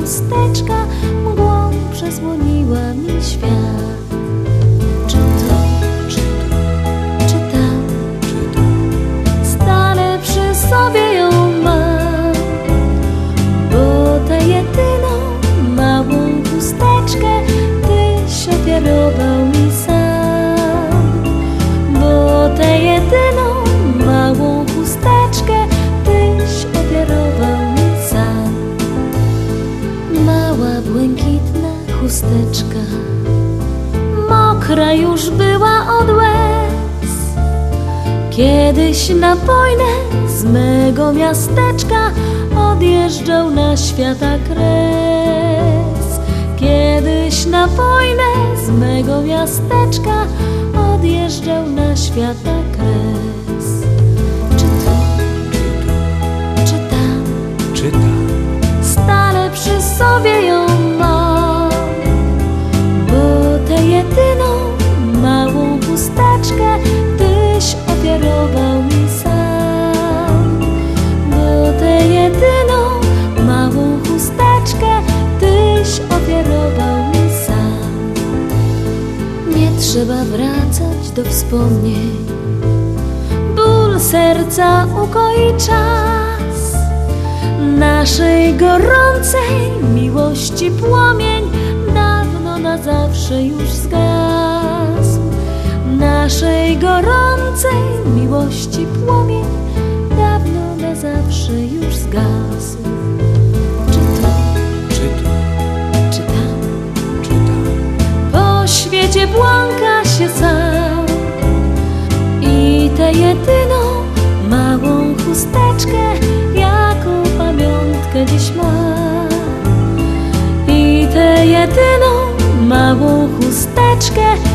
chusteczka mgłą przesłoniła mi świat. Czy to, czy tam, stale przy sobie ją mam, bo tę jedyną małą chusteczkę Tyś ofiarował mi sam, bo tę jedyną małą chusteczkę Tyś ofiarował mi sam. Mała błękitna chusteczka, mokra już była od łez, kiedyś na wojnę z mego miasteczka odjeżdżał na świata kres. Kiedyś na wojnę z mego miasteczka odjeżdżał na świata kres. Czy tu, czy tam, stale przy sobie ją mam, bo tę jedyną małą chusteczkę Tyś ofiarował mi sam, bo tę jedyną małą chusteczkę Tyś ofiarował mi sam. Nie trzeba wracać do wspomnień, ból serca ukoi czas, naszej gorącej miłości płomień dawno na zawsze już zgasł. Naszej gorącej miłości płomień dawno na zawsze już zgasł. Czy tu, czy tam, po świecie błąka się sam i tę jedyną małą chusteczkę jako pamiątkę dziś mam. I tę jedyną małą chusteczkę